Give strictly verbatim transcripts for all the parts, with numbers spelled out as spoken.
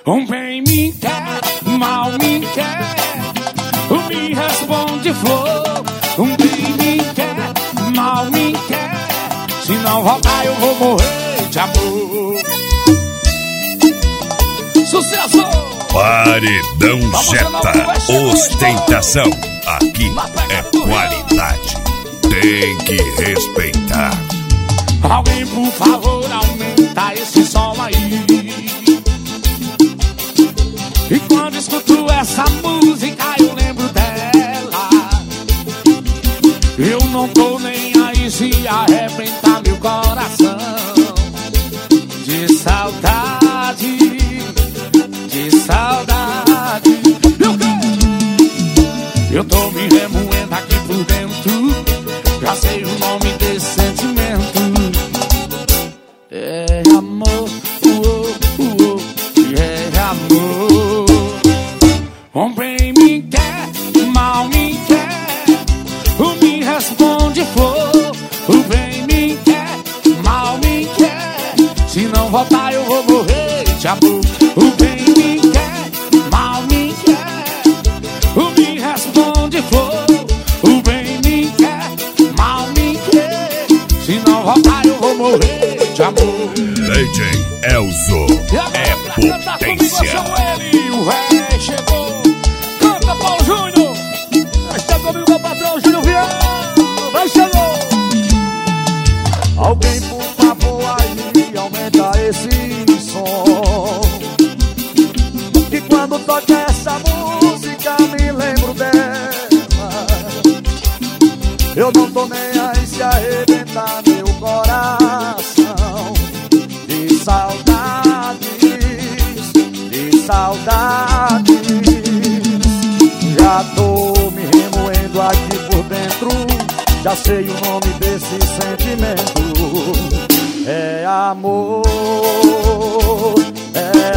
Um bem me quer, mal me quer, um me responde flor. Um bem me quer, mal me quer, se não voltar eu vou morrer de amor. Sucesso! Paredão Jetta, ostentação. Aqui é qualidade, tem que respeitar. Alguém por favor aumenta esse som aí. E quando escuto essa música eu lembro dela. Eu não tô nem aí se arrebentar meu coração. De saudade, de saudade. Eu, eu tô me remoendo aqui por dentro. Já sei o nome desse sentimento. É amor, uou, uou, é amor. Um bem me quer, mal me quer, o me responde flor. O bem me quer, mal me quer, se não voltar eu vou morrer de amor. O bem me quer, mal me quer, o me responde flor. O bem me quer, mal me quer, se não voltar eu vou morrer de amor. D J Elzo é potência. O rei chegou. Canta, Paulo Júnior. Está comigo meu patrão Júnior Viana. Vai, chegou. Alguém por favor aí aumenta esse som. Que quando toca essa música me lembro dela. Eu não tô nem aí se arrebentar meu coração. De saudades, de saudades. Já tô me remoendo aqui por dentro. Já sei o nome desse sentimento. É amor, é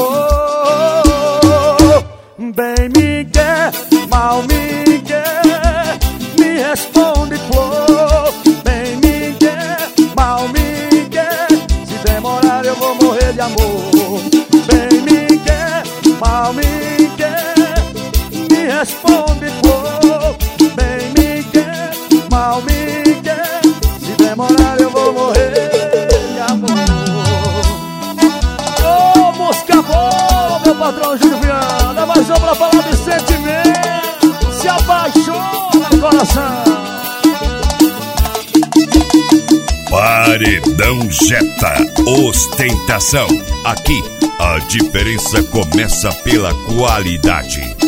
amor. Bem me quer, mal me quer, me responde flor. Bem me quer, mal me quer, se demorar eu vou morrer de amor. Bem me quer, mal me quer, me responde flor. Bem me quer, mal me quer, se demorar eu vou morrer de amor. Ô, oh, música boa, meu patrão Júnior Viana. Mais um pra falar de sentimento. Se apaixona no coração. Paredão Jetta, ostentação. Aqui a diferença começa pela qualidade.